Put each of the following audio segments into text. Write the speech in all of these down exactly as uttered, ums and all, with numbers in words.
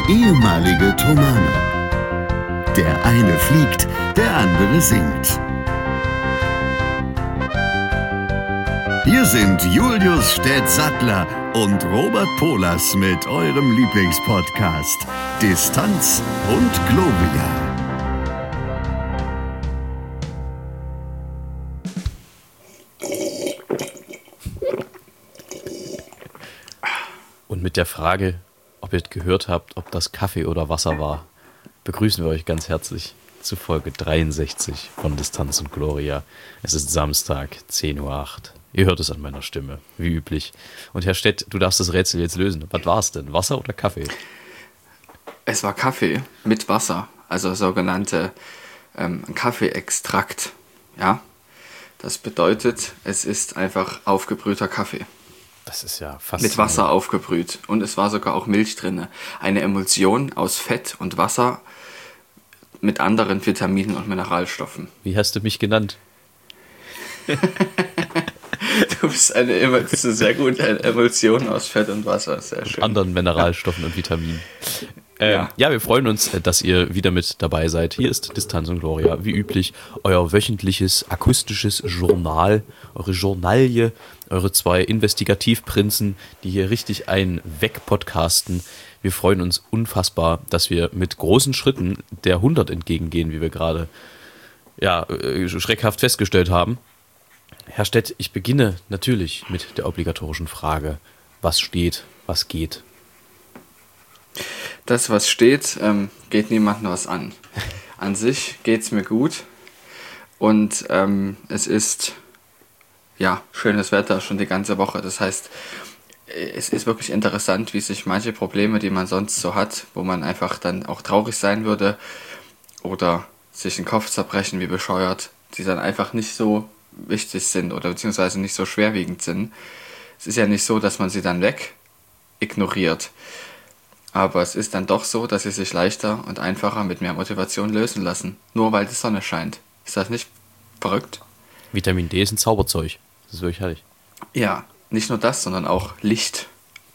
ehemalige Tomane. Der eine fliegt, der andere singt. Hier sind Julius Städtsattler und Robert Polas mit eurem Lieblingspodcast Distanz und Globia. Und mit der Frage, ob ihr gehört habt, ob das Kaffee oder Wasser war, begrüßen wir euch ganz herzlich zu Folge dreiundsechzig von Distanz und Gloria. Es ist Samstag, zehn Uhr acht. Ihr hört es an meiner Stimme, wie üblich. Und Herr Stett, du darfst das Rätsel jetzt lösen. Was war es denn? Wasser oder Kaffee? Es war Kaffee mit Wasser, also sogenannte ähm, Kaffeeextrakt. Ja, das bedeutet, es ist einfach aufgebrühter Kaffee. Das ist ja fast mit Wasser aufgebrüht. Und es war sogar auch Milch drin. Eine Emulsion aus Fett und Wasser mit anderen Vitaminen und Mineralstoffen. Wie hast du mich genannt? Du bist eine Emulsion, sehr gut, eine Emulsion aus Fett und Wasser. Sehr schön. Und anderen Mineralstoffen und Vitaminen. Ähm, ja. ja, wir freuen uns, dass ihr wieder mit dabei seid. Hier ist Distanz und Gloria, wie üblich, euer wöchentliches akustisches Journal, eure Journalie, eure zwei Investigativprinzen, die hier richtig einen wegpodcasten. Wir freuen uns unfassbar, dass wir mit großen Schritten der hundert entgegengehen, wie wir gerade ja, schreckhaft festgestellt haben. Herr Stett, ich beginne natürlich mit der obligatorischen Frage, was steht, was geht? Das, was steht, ähm, geht niemandem was an. An sich geht es mir gut und ähm, es ist ja schönes Wetter schon die ganze Woche. Das heißt, es ist wirklich interessant, wie sich manche Probleme, die man sonst so hat, wo man einfach dann auch traurig sein würde oder sich den Kopf zerbrechen wie bescheuert, die dann einfach nicht so wichtig sind oder beziehungsweise nicht so schwerwiegend sind. Es ist ja nicht so, dass man sie dann weg ignoriert. Aber es ist dann doch so, dass sie sich leichter und einfacher mit mehr Motivation lösen lassen. Nur weil die Sonne scheint. Ist das nicht verrückt? Vitamin D ist ein Zauberzeug. Das ist wirklich herrlich. Ja, nicht nur das, sondern auch Licht.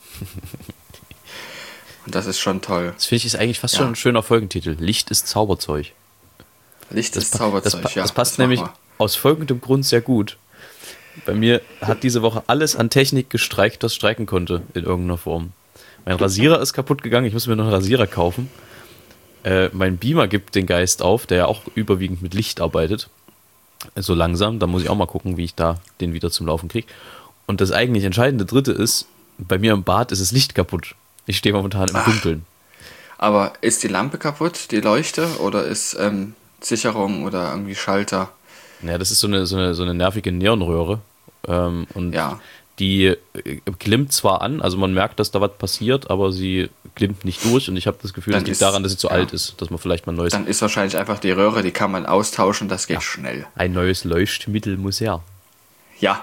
Und das ist schon toll. Das finde ich ist eigentlich fast ja. schon ein schöner Folgentitel. Licht ist Zauberzeug. Licht das ist Zauberzeug, das, ja. Das passt das nämlich aus folgendem Grund sehr gut. Bei mir hat diese Woche alles an Technik gestreikt, das streiken konnte in irgendeiner Form. Mein Rasierer ist kaputt gegangen, ich muss mir noch einen Rasierer kaufen. Äh, mein Beamer gibt den Geist auf, der ja auch überwiegend mit Licht arbeitet. So langsam, da muss ich auch mal gucken, wie ich da den wieder zum Laufen kriege. Und das eigentlich entscheidende Dritte ist, bei mir im Bad ist das Licht kaputt. Ich stehe momentan im Dunkeln. Aber ist die Lampe kaputt, die Leuchte, oder ist ähm, Sicherung oder irgendwie Schalter? Ja, das ist so eine, so eine, so eine nervige Neonröhre. Ähm, und ja. Die glimmt zwar an, also man merkt, dass da was passiert, aber sie glimmt nicht durch und ich habe das Gefühl, dann das liegt ist, daran, dass sie zu ja. alt ist, dass man vielleicht mal ein neues... Dann ist wahrscheinlich einfach die Röhre, die kann man austauschen, das geht ja. schnell. Ein neues Leuchtmittel muss her. Ja.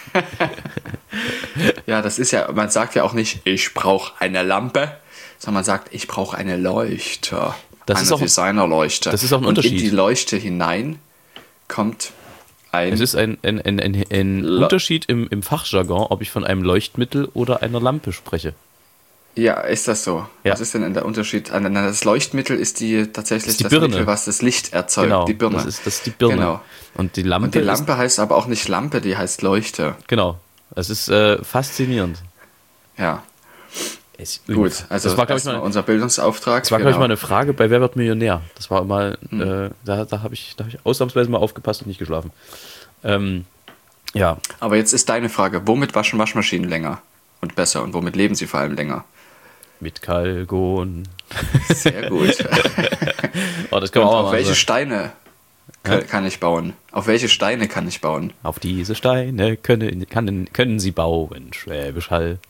Ja, das ist ja, man sagt ja auch nicht, ich brauche eine Lampe, sondern man sagt, ich brauche eine Leuchte. Das eine ist auch, Designerleuchte. Das ist auch ein und Unterschied. Und in die Leuchte hinein kommt ein... Es ist ein, ein, ein, ein, ein Unterschied im, im Fachjargon, ob ich von einem Leuchtmittel oder einer Lampe spreche. Ja, ist das so? Ja. Was ist denn der Unterschied? Das Leuchtmittel ist die tatsächlich ist die das Birne. Mittel, was das Licht erzeugt. Genau, die Birne. Das ist, das ist die Birne. Genau. Und die Lampe, Und die Lampe ist, heißt aber auch nicht Lampe, die heißt Leuchte. Genau. Es ist äh, faszinierend. Ja. Es, Gut, also das war, das ich, mal, unser Bildungsauftrag. Das war, genau. glaube ich, mal eine Frage bei Wer wird Millionär? Das war mal, hm. äh, da, da habe ich, hab ich ausnahmsweise mal aufgepasst und nicht geschlafen. Ähm, ja. Aber jetzt ist deine Frage, womit waschen Waschmaschinen länger und besser und womit leben sie vor allem länger? Mit Kalgon. Sehr gut. Oh, das kann man auch auf mal welche sagen. Steine kann, kann ich bauen? Auf welche Steine kann ich bauen? Auf diese Steine können, kann, können sie bauen, Schwäbisch Hall.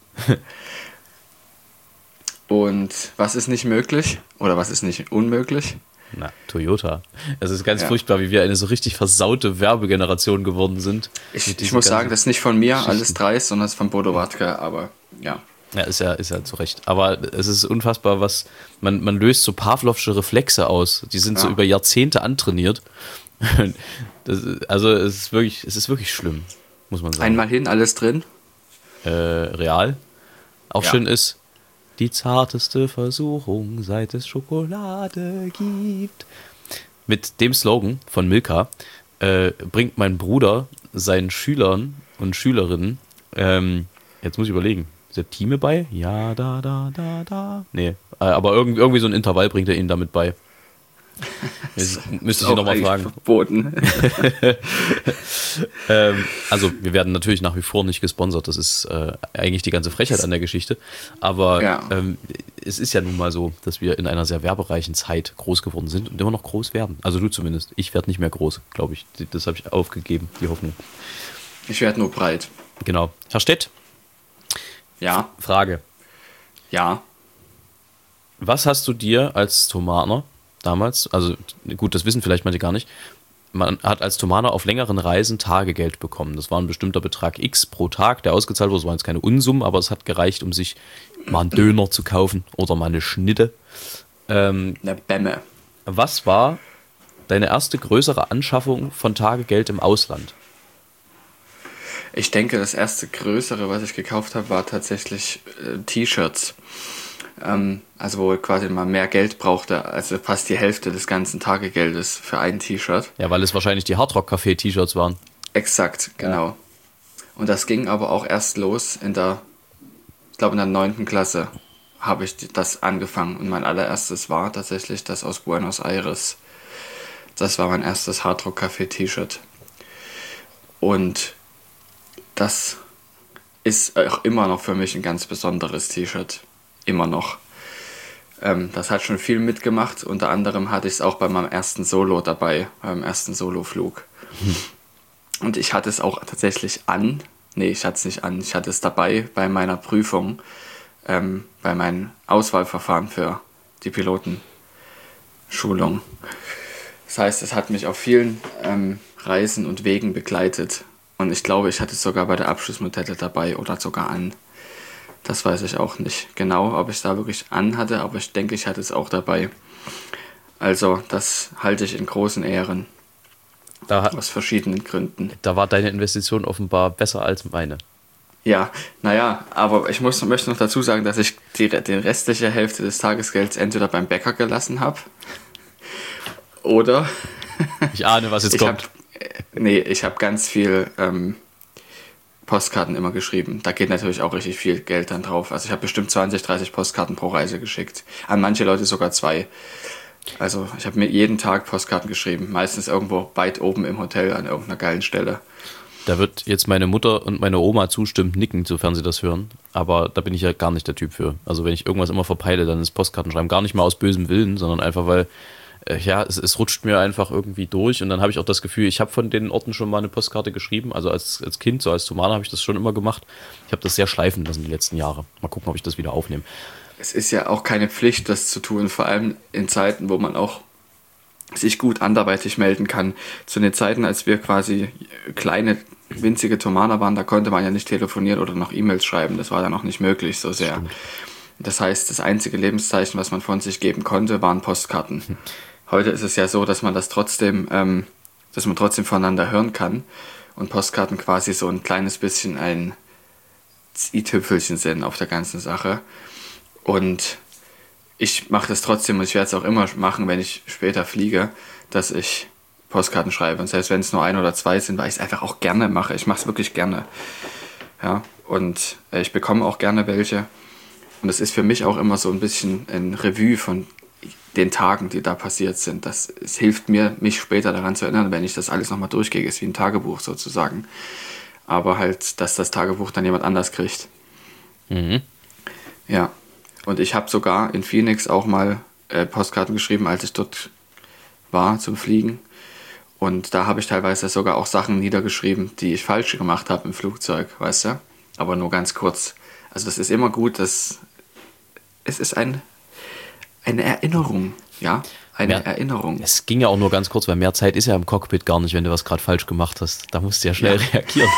Und was ist nicht möglich? Oder was ist nicht unmöglich? Na, Toyota. Es ist ganz ja. furchtbar, wie wir eine so richtig versaute Werbegeneration geworden sind. Ich, ich muss sagen, das ist nicht von mir, alles drei, sondern es ist von Bodo Wartke, aber ja. Ja, ist ja, ist ja zu Recht. Aber es ist unfassbar, was man, man löst so Pavlovsche Reflexe aus. Die sind ja. so über Jahrzehnte antrainiert. Das, also es ist wirklich, es ist wirklich schlimm, muss man sagen. Einmal hin, alles drin. Äh, real. Auch ja. schön ist, die zarteste Versuchung, seit es Schokolade gibt. Mit dem Slogan von Milka äh, bringt mein Bruder seinen Schülern und Schülerinnen, ähm, jetzt muss ich überlegen, Septime bei? Ja, da, da, da, da. Nee, äh, aber irgendwie, irgendwie so ein Intervall bringt er ihnen damit bei. Jetzt müsste ich ihn nochmal fragen. Verboten. ähm, also wir werden natürlich nach wie vor nicht gesponsert, das ist äh, eigentlich die ganze Frechheit an der Geschichte, aber Ja. ähm, es ist ja nun mal so, dass wir in einer sehr werbereichen Zeit groß geworden sind und immer noch groß werden, also du zumindest, ich werde nicht mehr groß, glaube ich, das habe ich aufgegeben, die Hoffnung. Ich werde nur breit. Genau. Herr Stett, Ja, Frage, ja. was hast du dir als Thomaner damals, also gut, das wissen vielleicht manche gar nicht, man hat als Thomaner auf längeren Reisen Tagegeld bekommen. Das war ein bestimmter Betrag X pro Tag, der ausgezahlt wurde. Es waren jetzt keine Unsummen, aber es hat gereicht, um sich mal einen Döner zu kaufen oder mal eine Schnitte. Ähm, Eine Bämme. was war deine erste größere Anschaffung von Tagegeld im Ausland? Ich denke, das erste größere, was ich gekauft habe, war tatsächlich äh, T-Shirts. Ähm, also wo ich quasi mal mehr Geld brauchte, also fast die Hälfte des ganzen Tagegeldes für ein T-Shirt. Ja, weil es wahrscheinlich die Hardrock-Café-T-Shirts waren. Exakt, genau. Und das ging aber auch erst los in der, ich glaube in der neunten Klasse habe ich das angefangen. Und mein allererstes war tatsächlich das aus Buenos Aires. Das war mein erstes Hardrock-Café-T-Shirt. Und das ist auch immer noch für mich ein ganz besonderes T-Shirt. Immer noch. Ähm, das hat schon viel mitgemacht. Unter anderem hatte ich es auch bei meinem ersten Solo dabei, beim ersten Soloflug. Hm. Und ich hatte es auch tatsächlich an. Nee, ich hatte es nicht an. Ich hatte es dabei bei meiner Prüfung, ähm, bei meinem Auswahlverfahren für die Pilotenschulung. Das heißt, es hat mich auf vielen ähm, Reisen und Wegen begleitet. Und ich glaube, ich hatte es sogar bei der Abschlussmodelle dabei oder sogar an. Das weiß ich auch nicht genau, ob ich es da wirklich an hatte, aber ich denke, ich hatte es auch dabei. Also, das halte ich in großen Ehren. Da, hat, aus verschiedenen Gründen. Da war deine Investition offenbar besser als meine. Ja, naja, aber ich muss, möchte noch dazu sagen, dass ich die, die restliche Hälfte des Tagesgelds entweder beim Bäcker gelassen habe oder... Ich ahne, was jetzt ich kommt. Hab, nee, ich habe ganz viel... Ähm, Postkarten immer geschrieben. Da geht natürlich auch richtig viel Geld dann drauf. Also ich habe bestimmt zwanzig, dreißig Postkarten pro Reise geschickt. An manche Leute sogar zwei. Also ich habe mir jeden Tag Postkarten geschrieben. Meistens irgendwo weit oben im Hotel an irgendeiner geilen Stelle. Da wird jetzt meine Mutter und meine Oma zustimmend nicken, sofern sie das hören. Aber da bin ich ja gar nicht der Typ für. Also wenn ich irgendwas immer verpeile, dann ist Postkarten schreiben. Gar nicht mal aus bösem Willen, sondern einfach, weil ja, es, es rutscht mir einfach irgendwie durch und dann habe ich auch das Gefühl, ich habe von den Orten schon mal eine Postkarte geschrieben, also als, als Kind, so als Thomaner habe ich das schon immer gemacht. Ich habe das sehr schleifen lassen die letzten Jahre. Mal gucken, ob ich das wieder aufnehme. Es ist ja auch keine Pflicht, das zu tun, vor allem in Zeiten, wo man auch sich gut anderweitig melden kann. Zu den Zeiten, als wir quasi kleine, winzige Thomaner waren, da konnte man ja nicht telefonieren oder noch E-Mails schreiben, das war dann auch nicht möglich so sehr. Stimmt. Das heißt, das einzige Lebenszeichen, was man von sich geben konnte, waren Postkarten. Hm. Heute ist es ja so, dass man das trotzdem, ähm, dass man trotzdem voneinander hören kann und Postkarten quasi so ein kleines bisschen ein i-Tüpfelchen sind auf der ganzen Sache. Und ich mache das trotzdem und ich werde es auch immer machen, wenn ich später fliege, dass ich Postkarten schreibe. Und selbst wenn es nur ein oder zwei sind, weil ich es einfach auch gerne mache. Ich mache es wirklich gerne. Ja, und äh, ich bekomme auch gerne welche. Und es ist für mich auch immer so ein bisschen ein Revue von den Tagen, die da passiert sind. Das, es hilft mir, mich später daran zu erinnern, wenn ich das alles nochmal durchgehe. Es ist wie ein Tagebuch sozusagen. Aber halt, dass das Tagebuch dann jemand anders kriegt. Mhm. Ja. Und ich habe sogar in Phoenix auch mal äh, Postkarten geschrieben, als ich dort war zum Fliegen. Und da habe ich teilweise sogar auch Sachen niedergeschrieben, die ich falsch gemacht habe im Flugzeug, weißt du? Aber nur ganz kurz. Also das ist immer gut, dass es ist ein eine Erinnerung, ja, eine ja, Erinnerung. Es ging ja auch nur ganz kurz, weil mehr Zeit ist ja im Cockpit gar nicht, wenn du was gerade falsch gemacht hast. Da musst du ja schnell ja. reagieren.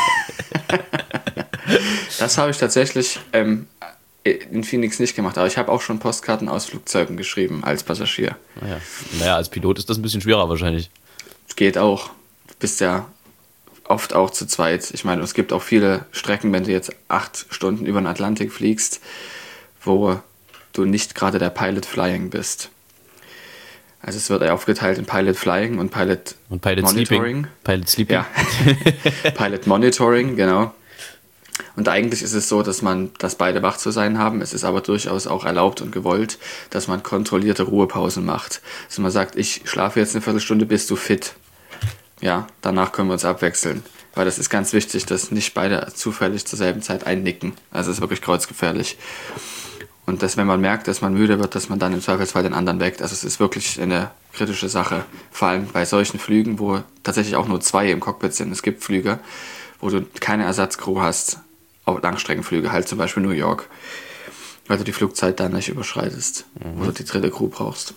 Das habe ich tatsächlich ähm, in Phoenix nicht gemacht, aber ich habe auch schon Postkarten aus Flugzeugen geschrieben als Passagier. Naja, naja als Pilot ist das ein bisschen schwerer wahrscheinlich. Geht auch. Du bist ja oft auch zu zweit. Ich meine, es gibt auch viele Strecken, wenn du jetzt acht Stunden über den Atlantik fliegst, wo du nicht gerade der Pilot Flying bist. Also es wird aufgeteilt in Pilot Flying und Pilot, und Pilot Monitoring. Sleeping. Pilot Sleeping. Ja. Pilot Monitoring, genau. Und eigentlich ist es so, dass man, dass beide wach zu sein haben. Es ist aber durchaus auch erlaubt und gewollt, dass man kontrollierte Ruhepausen macht. Also man sagt, ich schlafe jetzt eine Viertelstunde, bist du fit. Ja, danach können wir uns abwechseln. Weil das ist ganz wichtig, dass nicht beide zufällig zur selben Zeit einnicken. Also es ist wirklich kreuzgefährlich. Und dass, wenn man merkt, dass man müde wird, dass man dann im Zweifelsfall den anderen weckt. Also es ist wirklich eine kritische Sache. Vor allem bei solchen Flügen, wo tatsächlich auch nur zwei im Cockpit sind. Es gibt Flüge, wo du keine Ersatzcrew hast. Auch Langstreckenflüge, halt zum Beispiel New York. Weil du die Flugzeit dann nicht überschreitest. Mhm. Wo du die dritte Crew brauchst.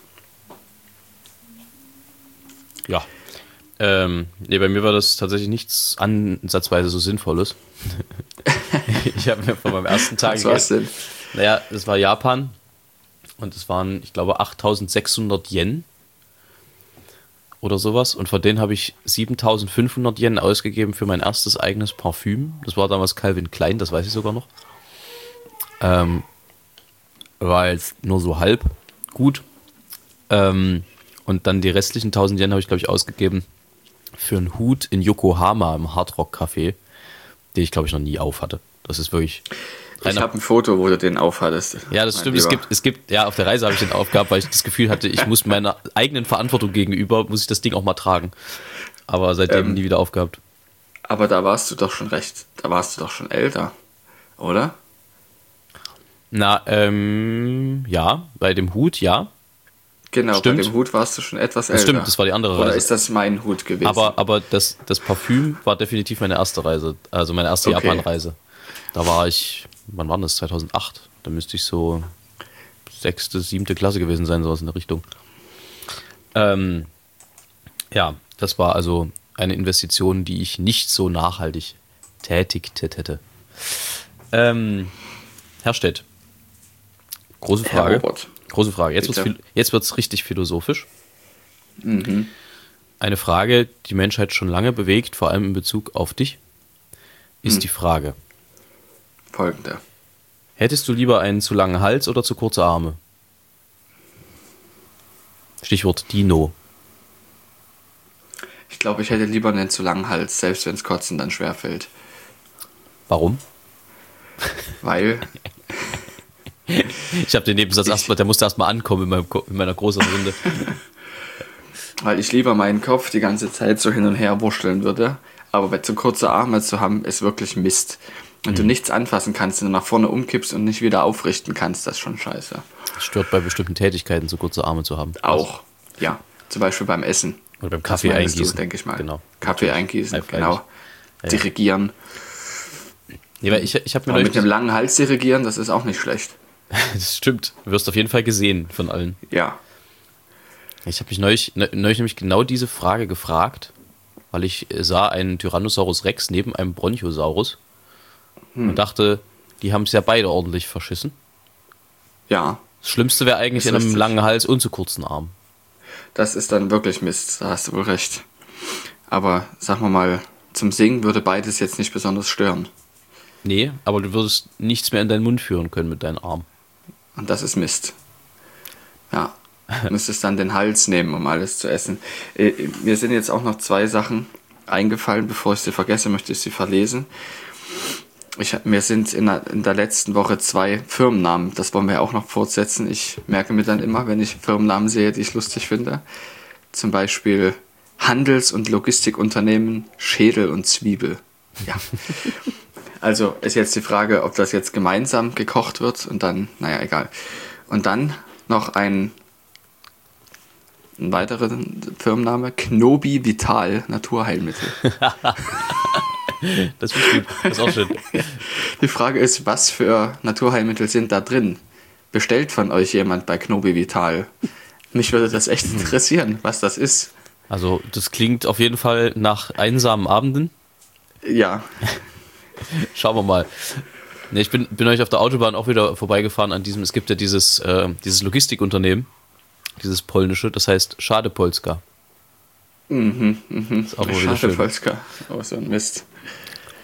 Ja. Ähm, nee, bei mir war das tatsächlich nichts ansatzweise so Sinnvolles. Ich habe mir von meinem ersten Tag... Was war's denn? Naja, das war Japan und es waren, ich glaube, achttausendsechshundert Yen oder sowas. Und von denen habe ich siebentausendfünfhundert Yen ausgegeben für mein erstes eigenes Parfüm. Das war damals Calvin Klein, das weiß ich sogar noch. Ähm, war jetzt nur so halb gut. Ähm, und dann die restlichen tausend Yen habe ich, glaube ich, ausgegeben für einen Hut in Yokohama im Hardrock Café, den ich, glaube ich, noch nie auf hatte. Das ist wirklich... Ich habe ein Foto, wo du den aufhattest. Ja, das stimmt. Es gibt, es gibt, ja, auf der Reise habe ich den aufgehabt, weil ich das Gefühl hatte, ich muss meiner eigenen Verantwortung gegenüber, muss ich das Ding auch mal tragen. Aber seitdem ähm, nie wieder aufgehabt. Aber da warst du doch schon recht, da warst du doch schon älter, oder? Na, ähm, ja, bei dem Hut, ja. Genau, stimmt. Bei dem Hut warst du schon etwas älter. Das stimmt, das war die andere Reise. Oder ist das mein Hut gewesen? Aber, aber das, das Parfüm war definitiv meine erste Reise, also meine erste Okay. Japan-Reise. Da war ich, wann war das? zweitausendacht. Da müsste ich so sechste, siebte Klasse gewesen sein, sowas in der Richtung. Ähm, ja, das war also eine Investition, die ich nicht so nachhaltig tätigt hätte. Ähm, Herr Stett, große Frage. Herr Robert. Große Frage. Jetzt wird's, jetzt wird's richtig philosophisch. Mhm. Eine Frage, die die Menschheit schon lange bewegt, vor allem in Bezug auf dich, ist Mhm. die Frage: Folgende. Hättest du lieber einen zu langen Hals oder zu kurze Arme? Stichwort Dino. Ich glaube, ich hätte lieber einen zu langen Hals, selbst wenn es Kotzen dann schwerfällt. Warum? Weil, Ich habe den Nebensatz erstmal, der musste erstmal ankommen in, meinem, Ko- in meiner großen Runde. weil ich lieber meinen Kopf die ganze Zeit so hin und her wurschteln würde. Aber zu kurze Arme zu haben, ist wirklich Mist. Wenn Mhm. du nichts anfassen kannst und nach vorne umkippst und nicht wieder aufrichten kannst, das ist schon scheiße. Das stört bei bestimmten Tätigkeiten, so kurze Arme zu haben. Auch, ja. Zum Beispiel beim Essen. Oder beim Das Kaffee meinst eingießen. Du, denke ich mal. Genau. Kaffee eingießen, High five. genau. Ja, ja. Dirigieren. Nee, weil ich, ich habe mir Aber neulich, mit einem langen Hals dirigieren, das ist auch nicht schlecht. das stimmt, du wirst auf jeden Fall gesehen von allen. Ja. Ich habe mich neulich, ne- neulich nämlich genau diese Frage gefragt, weil ich äh, sah einen Tyrannosaurus Rex neben einem Bronchosaurus und dachte, die haben es ja beide ordentlich verschissen. Ja. Das Schlimmste wäre eigentlich Ist in einem richtig. langen Hals und zu kurzen Armen. Das ist dann wirklich Mist, da hast du wohl recht. Aber sagen wir mal, zum Singen würde beides jetzt nicht besonders stören. Nee, aber du würdest nichts mehr in deinen Mund führen können mit deinen Armen. Und das ist Mist. Ja, du müsstest dann den Hals nehmen, um alles zu essen. Äh, Mir sind jetzt auch noch zwei Sachen eingefallen, bevor ich sie vergesse, möchte ich sie verlesen. Ich, hab- mir sind in der, in der letzten Woche zwei Firmennamen, das wollen wir ja auch noch fortsetzen. Ich merke mir dann immer, wenn ich Firmennamen sehe, die ich lustig finde. Zum Beispiel Handels- und Logistikunternehmen Schädel und Zwiebel. Ja. Also ist jetzt die Frage, ob das jetzt gemeinsam gekocht wird und dann, naja, egal. Und dann noch ein, ein weiterer Firmenname, Knobi Vital Naturheilmittel. Das ist gut, das ist auch schön. Die Frage ist, was für Naturheilmittel sind da drin? Bestellt von euch jemand bei Knobi Vital? Mich würde das echt interessieren, was das ist. Also das klingt auf jeden Fall nach einsamen Abenden. Ja, Schauen wir mal. Nee, ich bin, bin euch auf der Autobahn auch wieder vorbeigefahren an diesem, es gibt ja dieses, äh, dieses Logistikunternehmen, dieses polnische, das heißt Schade Polska. mhm, mhm. Ist auch mal wieder Schade schön. Polska. Oh, so ein Mist.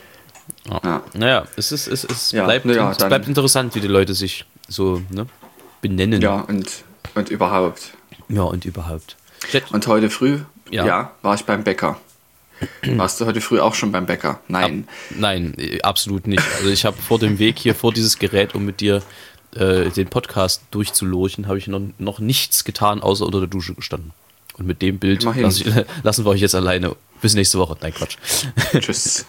Ja. Ja. Naja, es, ist, es, es, Ja, bleibt, na ja, es dann- bleibt interessant, wie die Leute sich so, ne? benennen. Ja, und, und überhaupt. Ja, und überhaupt. Und heute früh, ja. ja, war ich beim Bäcker. Warst du heute früh auch schon beim Bäcker? Nein. Ab, nein, absolut nicht. Also ich habe vor dem Weg hier, vor dieses Gerät, um mit dir äh, den Podcast durchzulurchen, habe ich noch, noch nichts getan, außer unter der Dusche gestanden. Und mit dem Bild lass ich, lassen wir euch jetzt alleine. Bis nächste Woche. Nein, Quatsch. Tschüss.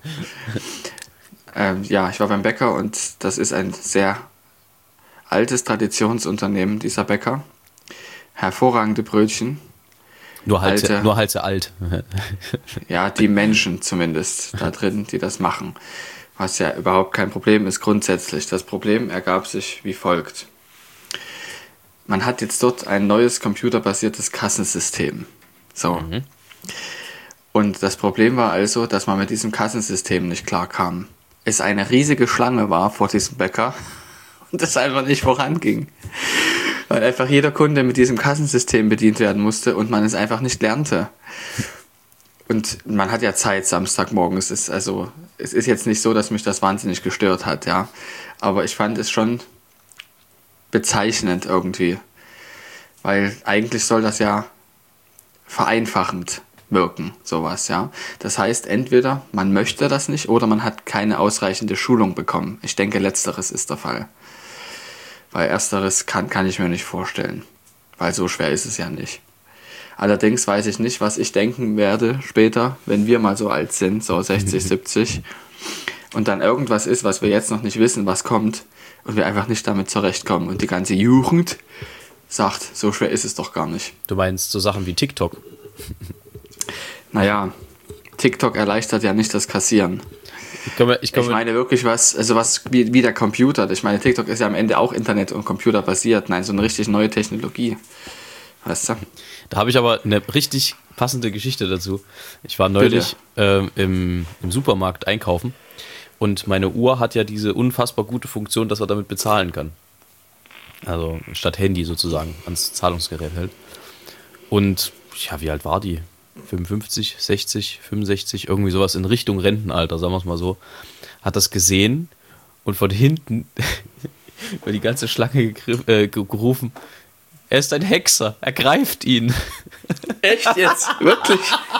ähm, ja, ich war beim Bäcker und das ist ein sehr altes Traditionsunternehmen, dieser Bäcker. Hervorragende Brötchen. Nur halt, Alte, nur halt sehr alt. Ja, die Menschen zumindest da drin, die das machen. Was ja überhaupt kein Problem ist grundsätzlich. Das Problem ergab sich wie folgt. Man hat jetzt dort ein neues computerbasiertes Kassensystem. So. Mhm. Und das Problem war also, dass man mit diesem Kassensystem nicht klarkam. Es eine riesige Schlange war vor diesem Bäcker und es einfach nicht voranging. Weil einfach jeder Kunde mit diesem Kassensystem bedient werden musste und man es einfach nicht lernte. Und man hat ja Zeit Samstagmorgen. Es ist also, es ist jetzt nicht so, dass mich das wahnsinnig gestört hat, ja. Aber ich fand es schon bezeichnend irgendwie. Weil eigentlich soll das ja vereinfachend wirken, sowas, ja. Das heißt, entweder man möchte das nicht oder man hat keine ausreichende Schulung bekommen. Ich denke, letzteres ist der Fall. Weil ersteres kann, kann ich mir nicht vorstellen. Weil so schwer ist es ja nicht. Allerdings weiß ich nicht, was ich denken werde später, wenn wir mal so alt sind, so sechzig, siebzig. Und dann irgendwas ist, was wir jetzt noch nicht wissen, was kommt. Und wir einfach nicht damit zurechtkommen. Und die ganze Jugend sagt, so schwer ist es doch gar nicht. Du meinst so Sachen wie TikTok? Naja, TikTok erleichtert ja nicht das Kassieren. Ich, komme, ich, komme ich meine wirklich was, also was wie, wie der Computer. Ich meine, TikTok ist ja am Ende auch Internet- und Computer basiert. Nein, so eine richtig neue Technologie. Weißt du? Da habe ich aber eine richtig passende Geschichte dazu. Ich war neulich ähm, im, im Supermarkt einkaufen und meine Uhr hat ja diese unfassbar gute Funktion, dass man damit bezahlen kann. Also statt Handy sozusagen ans Zahlungsgerät hält. Und ja, wie alt war die? fünfundfünfzig, sechzig, fünfundsechzig, irgendwie sowas in Richtung Rentenalter, sagen wir es mal so, hat das gesehen und von hinten über die ganze Schlange gegriff, äh, gerufen, er ist ein Hexer, er greift ihn. Echt jetzt? Wirklich?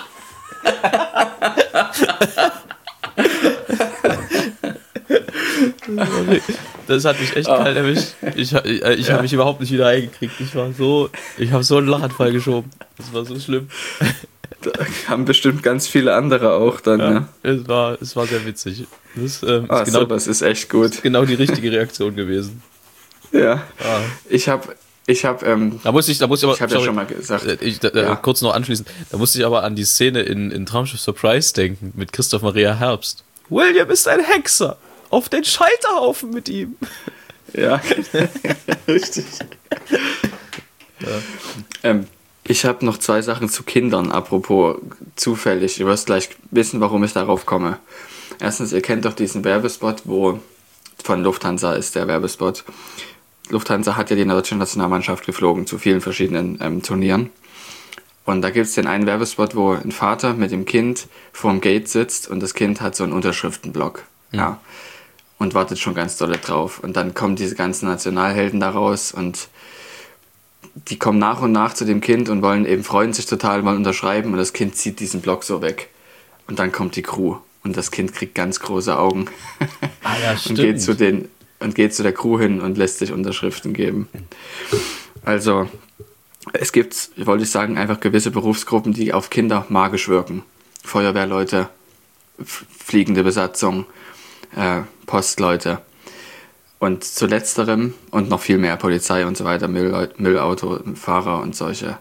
Das hat mich echt kalt erwischt. Ich, ich, ich habe mich überhaupt nicht wieder eingekriegt. Ich war so, ich habe so einen Lachanfall geschoben. Das war so schlimm. Da haben bestimmt ganz viele andere auch dann. Ja, ne? es, war, es war sehr witzig. Das, ähm, ah, ist genau, sowas ist echt gut. Ist genau die richtige Reaktion gewesen. Ja. Ah. Ich habe, ich habe, ähm, da musste ich, da musste ich aber, ich habe ja schon mal gesagt, ich, da, ja. kurz noch anschließen. Da musste ich aber an die Szene in, in Traumschiff Surprise denken mit Christoph Maria Herbst. William ist ein Hexer. Auf den Scheiterhaufen mit ihm. Ja, richtig. Ja. Ähm, ich habe noch zwei Sachen zu Kindern, apropos zufällig. Du wirst gleich wissen, warum ich darauf komme. Erstens, ihr kennt doch diesen Werbespot, wo von Lufthansa ist der Werbespot. Lufthansa hat ja die deutsche Nationalmannschaft geflogen zu vielen verschiedenen ähm, Turnieren. Und da gibt es den einen Werbespot, wo ein Vater mit dem Kind vorm Gate sitzt und das Kind hat so einen Unterschriftenblock. Mhm. Ja. Und wartet schon ganz dolle drauf. Und dann kommen diese ganzen Nationalhelden da raus und die kommen nach und nach zu dem Kind und wollen eben, freuen sich total, wollen unterschreiben und das Kind zieht diesen Block so weg. Und dann kommt die Crew und das Kind kriegt ganz große Augen. Ah ja, stimmt. Und geht zu den, und geht zu der Crew hin und lässt sich Unterschriften geben. Also, es gibt, wollte ich sagen, einfach gewisse Berufsgruppen, die auf Kinder magisch wirken. Feuerwehrleute, fliegende Besatzung, äh, Postleute. Und zu letzterem und noch viel mehr Polizei und so weiter, Müll, Müllautofahrer und solche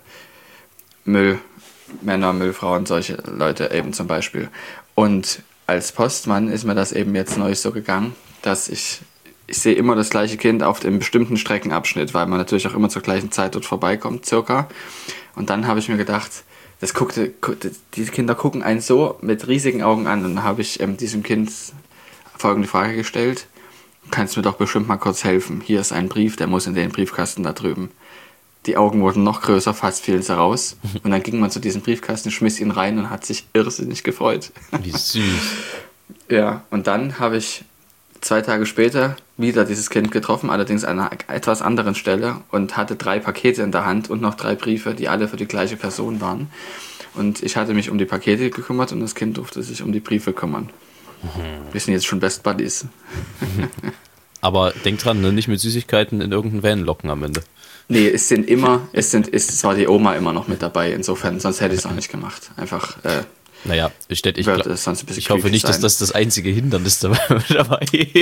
Müllmänner, Müllfrauen, solche Leute eben zum Beispiel. Und als Postmann ist mir das eben jetzt neu so gegangen, dass ich, ich sehe immer das gleiche Kind auf einem bestimmten Streckenabschnitt, weil man natürlich auch immer zur gleichen Zeit dort vorbeikommt, circa. Und dann habe ich mir gedacht, das guckte, die Kinder gucken einen so mit riesigen Augen an. Und dann habe ich ähm, diesem Kind folgende Frage gestellt: Kannst du mir doch bestimmt mal kurz helfen? Hier ist ein Brief, der muss in den Briefkasten da drüben. Die Augen wurden noch größer, fast fielen sie raus. Und dann ging man zu diesem Briefkasten, schmiss ihn rein und hat sich irrsinnig gefreut. Wie süß. Ja, und dann habe ich zwei Tage später wieder dieses Kind getroffen, allerdings an einer etwas anderen Stelle und hatte drei Pakete in der Hand und noch drei Briefe, die alle für die gleiche Person waren. Und ich hatte mich um die Pakete gekümmert und das Kind durfte sich um die Briefe kümmern. Mhm. Wir sind jetzt schon Best Buddies. Aber denk dran, ne? Nicht mit Süßigkeiten in irgendeinen Van locken am Ende. Nee, es sind immer, es sind, es war die Oma immer noch mit dabei, insofern, sonst hätte ich es auch nicht gemacht. Einfach, äh, Naja, ich, ich, ich, glaub, ich hoffe nicht, sein. dass das das einzige Hindernis dabei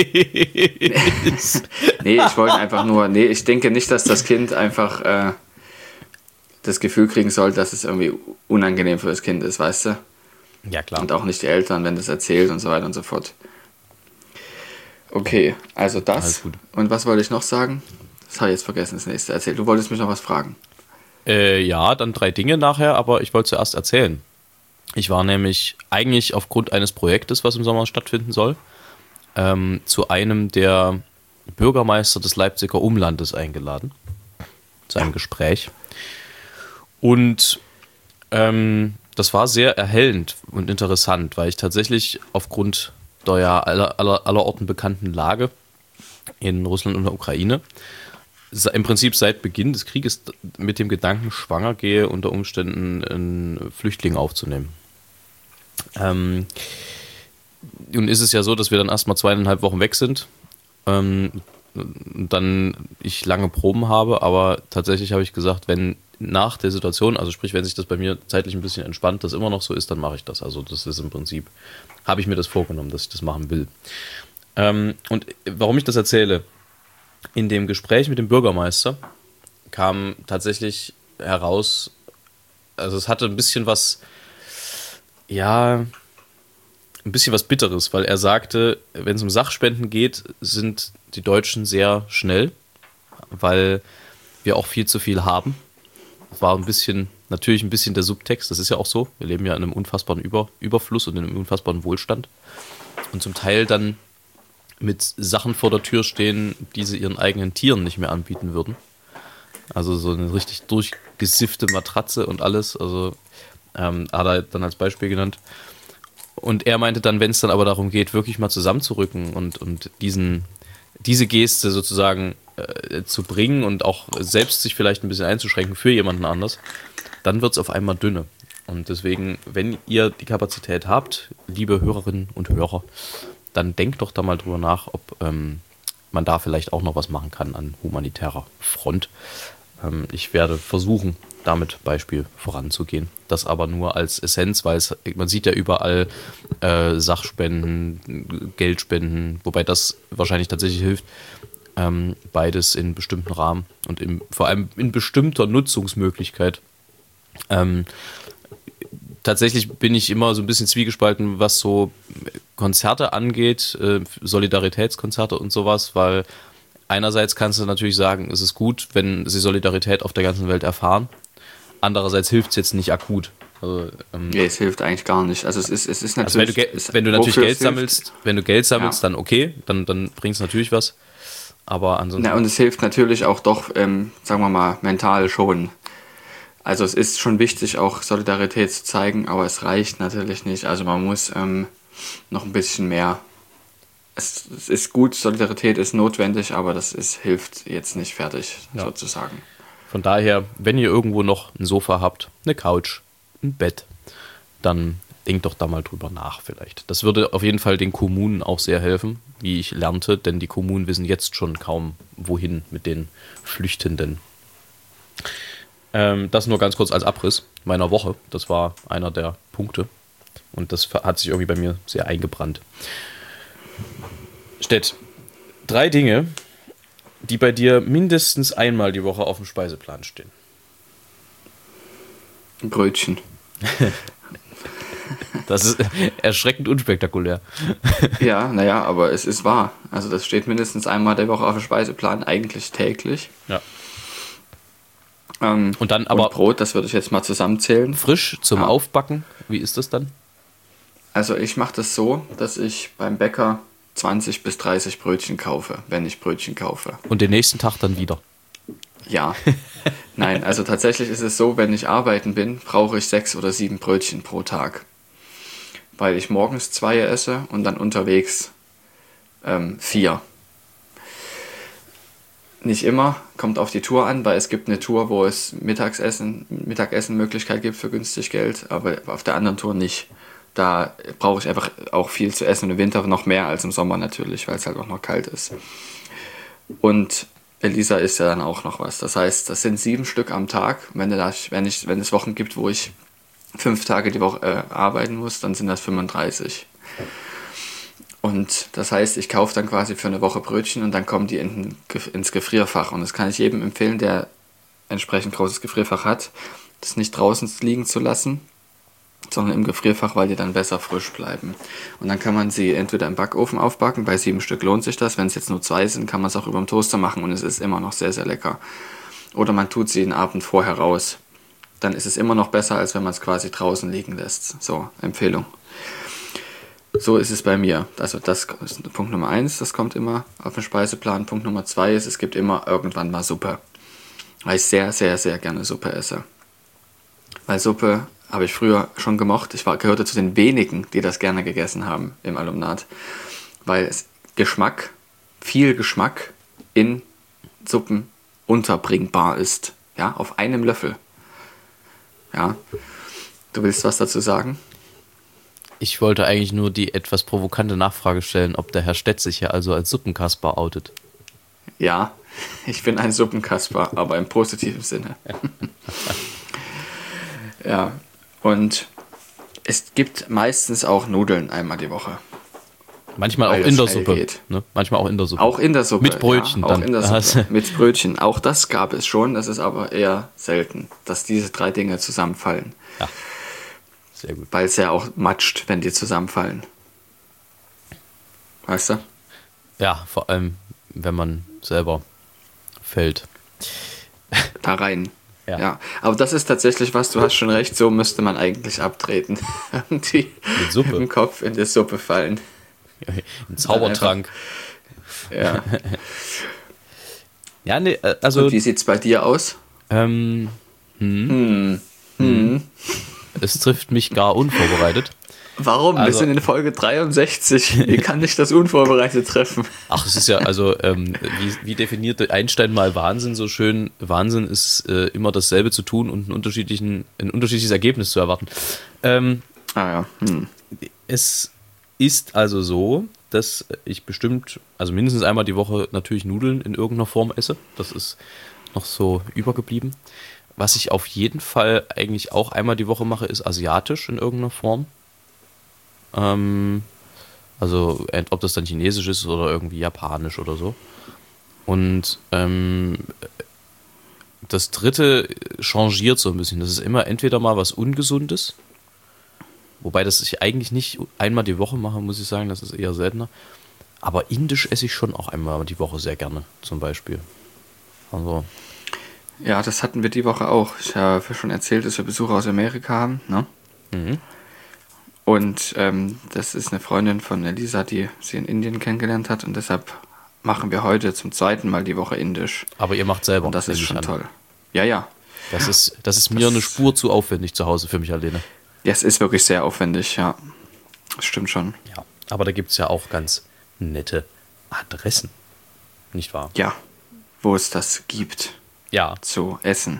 ist. Nee, ich wollte einfach nur, nee, ich denke nicht, dass das Kind einfach äh, das Gefühl kriegen soll, dass es irgendwie unangenehm für das Kind ist, weißt du? Ja, klar. Und auch nicht die Eltern, wenn das erzählt und so weiter und so fort. Okay, also das. Alles gut. Und was wollte ich noch sagen? Das habe ich jetzt vergessen, das nächste erzählt. Du wolltest mich noch was fragen. Äh, ja, dann drei Dinge nachher, aber ich wollte zuerst erzählen. Ich war nämlich eigentlich aufgrund eines Projektes, was im Sommer stattfinden soll, ähm, zu einem der Bürgermeister des Leipziger Umlandes eingeladen. Zu einem Gespräch. Und ähm, das war sehr erhellend und interessant, weil ich tatsächlich aufgrund der ja aller, aller, allerorten bekannten Lage in Russland und der Ukraine im Prinzip seit Beginn des Krieges mit dem Gedanken schwanger gehe, unter Umständen einen Flüchtling aufzunehmen. Ähm, nun ist es ja so, dass wir dann erstmal zweieinhalb Wochen weg sind, ähm, dann ich lange Proben habe, aber tatsächlich habe ich gesagt, wenn nach der Situation, also sprich, wenn sich das bei mir zeitlich ein bisschen entspannt, das immer noch so ist, dann mache ich das. Also das ist im Prinzip, habe ich mir das vorgenommen, dass ich das machen will. Ähm, und warum ich das erzähle, in dem Gespräch mit dem Bürgermeister kam tatsächlich heraus, also es hatte ein bisschen was, ja, ein bisschen was Bitteres, weil er sagte, wenn es um Sachspenden geht, sind die Deutschen sehr schnell, weil wir auch viel zu viel haben. Das war ein bisschen, natürlich ein bisschen der Subtext, das ist ja auch so, wir leben ja in einem unfassbaren Über, Überfluss und in einem unfassbaren Wohlstand und zum Teil dann mit Sachen vor der Tür stehen, die sie ihren eigenen Tieren nicht mehr anbieten würden. Also so eine richtig durchgesiffte Matratze und alles. Also ähm, hat er dann als Beispiel genannt. Und er meinte dann, wenn es dann aber darum geht, wirklich mal zusammenzurücken und, und diesen, diese Geste sozusagen äh, zu bringen und auch selbst sich vielleicht ein bisschen einzuschränken für jemanden anders, dann wird es auf einmal dünne. Und deswegen, wenn ihr die Kapazität habt, liebe Hörerinnen und Hörer, dann denkt doch da mal drüber nach, ob ähm, man da vielleicht auch noch was machen kann an humanitärer Front. Ähm, ich werde versuchen, damit Beispiel voranzugehen. Das aber nur als Essenz, weil es, man sieht ja überall äh, Sachspenden, Geldspenden, wobei das wahrscheinlich tatsächlich hilft. Ähm, beides in bestimmten Rahmen und im, vor allem in bestimmter Nutzungsmöglichkeit. Ähm, Tatsächlich bin ich immer so ein bisschen zwiegespalten, was so Konzerte angeht, äh, Solidaritätskonzerte und sowas, weil einerseits kannst du natürlich sagen, es ist gut, wenn sie Solidarität auf der ganzen Welt erfahren. Andererseits hilft es jetzt nicht akut. Also, ähm, nee, es hilft eigentlich gar nicht. Also es ist, es ist natürlich. Also wenn, du, es, wenn du natürlich Geld hilft, sammelst, wenn du Geld sammelst, ja. dann okay, dann, dann bringt es natürlich was. Aber ansonsten. Na, und es hilft natürlich auch doch, ähm, sagen wir mal, mental schon. Also es ist schon wichtig, auch Solidarität zu zeigen, aber es reicht natürlich nicht. Also man muss ähm, noch ein bisschen mehr. Es, es ist gut, Solidarität ist notwendig, aber das ist, hilft jetzt nicht fertig, ja. sozusagen. Von daher, wenn ihr irgendwo noch ein Sofa habt, eine Couch, ein Bett, dann denkt doch da mal drüber nach vielleicht. Das würde auf jeden Fall den Kommunen auch sehr helfen, wie ich lernte, denn die Kommunen wissen jetzt schon kaum, wohin mit den Flüchtenden. Ähm, das nur ganz kurz als Abriss meiner Woche. Das war einer der Punkte. Und das hat sich irgendwie bei mir sehr eingebrannt. Stett, drei Dinge, die bei dir mindestens einmal die Woche auf dem Speiseplan stehen. Brötchen. Das ist erschreckend unspektakulär. Ja, naja, aber es ist wahr. Also das steht mindestens einmal der Woche auf dem Speiseplan, eigentlich täglich. Ja. Ähm, und dann aber und Brot, das würde ich jetzt mal zusammenzählen. Frisch zum ja. Aufbacken, wie ist das dann? Also ich mache das so, dass ich beim Bäcker zwanzig bis dreißig Brötchen kaufe, wenn ich Brötchen kaufe. Und den nächsten Tag dann wieder? Ja. Nein, also tatsächlich ist es so, wenn ich arbeiten bin, brauche ich sechs oder sieben Brötchen pro Tag. Weil ich morgens zwei esse und dann unterwegs ähm, vier. Nicht immer, kommt auf die Tour an, weil es gibt eine Tour, wo es Mittagessen, Mittagessen-Möglichkeit gibt für günstig Geld, aber auf der anderen Tour nicht. Da brauche ich einfach auch viel zu essen, im Winter noch mehr als im Sommer natürlich, weil es halt auch noch kalt ist. Und Elisa isst ja dann auch noch was. Das heißt, das sind sieben Stück am Tag. Wenn, das, wenn, ich, wenn es Wochen gibt, wo ich fünf Tage die Woche äh, arbeiten muss, dann sind das fünfunddreißig. Und das heißt, ich kaufe dann quasi für eine Woche Brötchen und dann kommen die in, ins Gefrierfach. Und das kann ich jedem empfehlen, der entsprechend großes Gefrierfach hat, das nicht draußen liegen zu lassen, sondern im Gefrierfach, weil die dann besser frisch bleiben. Und dann kann man sie entweder im Backofen aufbacken, bei sieben Stück lohnt sich das. Wenn es jetzt nur zwei sind, kann man es auch über dem Toaster machen und es ist immer noch sehr, sehr lecker. Oder man tut sie den Abend vorher raus. Dann ist es immer noch besser, als wenn man es quasi draußen liegen lässt. So, Empfehlung. So ist es bei mir. Also das ist Punkt Nummer eins, das kommt immer auf den Speiseplan. Punkt Nummer zwei ist, es gibt immer irgendwann mal Suppe. Weil ich sehr, sehr, sehr gerne Suppe esse. Weil Suppe habe ich früher schon gemocht. Ich war, gehörte zu den wenigen, die das gerne gegessen haben im Alumnat. Weil es Geschmack, viel Geschmack in Suppen unterbringbar ist. Ja, auf einem Löffel. Ja, du willst was dazu sagen? Ich wollte eigentlich nur die etwas provokante Nachfrage stellen, ob der Herr Stett sich ja also als Suppenkasper outet. Ja, ich bin ein Suppenkasper, aber im positiven Sinne. Ja, und es gibt meistens auch Nudeln einmal die Woche. Manchmal auch in der Suppe. Ne? Manchmal auch in der Suppe. Auch in der Suppe. Mit Brötchen ja, dann. Auch in der Suppe. Mit Brötchen. Auch das gab es schon, das ist aber eher selten, dass diese drei Dinge zusammenfallen. Ja. Sehr gut. Weil es ja auch matscht, wenn die zusammenfallen. Weißt du? Ja, vor allem, wenn man selber fällt. Da rein. Ja. Ja. Aber das ist tatsächlich was, du hast schon recht, so müsste man eigentlich abtreten. Die Mit Suppe. Mit dem Kopf in die Suppe fallen. Ein Zaubertrank. Ja. Ja, nee, also. Und wie sieht's bei dir aus? Ähm, hm, Hm. Hm. Es trifft mich gar unvorbereitet. Warum? Also, wir sind in Folge dreiundsechzig. Wie kann dich das unvorbereitet treffen? Ach, es ist ja, also, ähm, wie, wie definierte Einstein mal Wahnsinn so schön? Wahnsinn ist äh, immer dasselbe zu tun und einen unterschiedlichen, ein unterschiedliches Ergebnis zu erwarten. Ähm, Ah ja. Hm. Es ist also so, dass ich bestimmt, also mindestens einmal die Woche natürlich Nudeln in irgendeiner Form esse. Das ist noch so übergeblieben. Was ich auf jeden Fall eigentlich auch einmal die Woche mache, ist asiatisch in irgendeiner Form. Ähm, also ob das dann chinesisch ist oder irgendwie japanisch oder so. Und ähm, das dritte changiert so ein bisschen. Das ist immer entweder mal was Ungesundes, wobei das ich eigentlich nicht einmal die Woche mache, muss ich sagen, das ist eher seltener. Aber indisch esse ich schon auch einmal die Woche sehr gerne, zum Beispiel. Also... Ja, das hatten wir die Woche auch. Ich habe schon erzählt, dass wir Besucher aus Amerika haben. Ne? Mhm. Und ähm, das ist eine Freundin von Elisa, die sie in Indien kennengelernt hat. Und deshalb machen wir heute zum zweiten Mal die Woche indisch. Aber ihr macht selber. Und das ist schon an. toll. Ja, ja. Das ist, das ist mir das eine Spur zu aufwendig zu Hause für mich alleine. Ja, es ist wirklich sehr aufwendig, ja. Das stimmt schon. Ja, aber da gibt es ja auch ganz nette Adressen. Nicht wahr? Ja, wo es das gibt. Ja. Zu essen.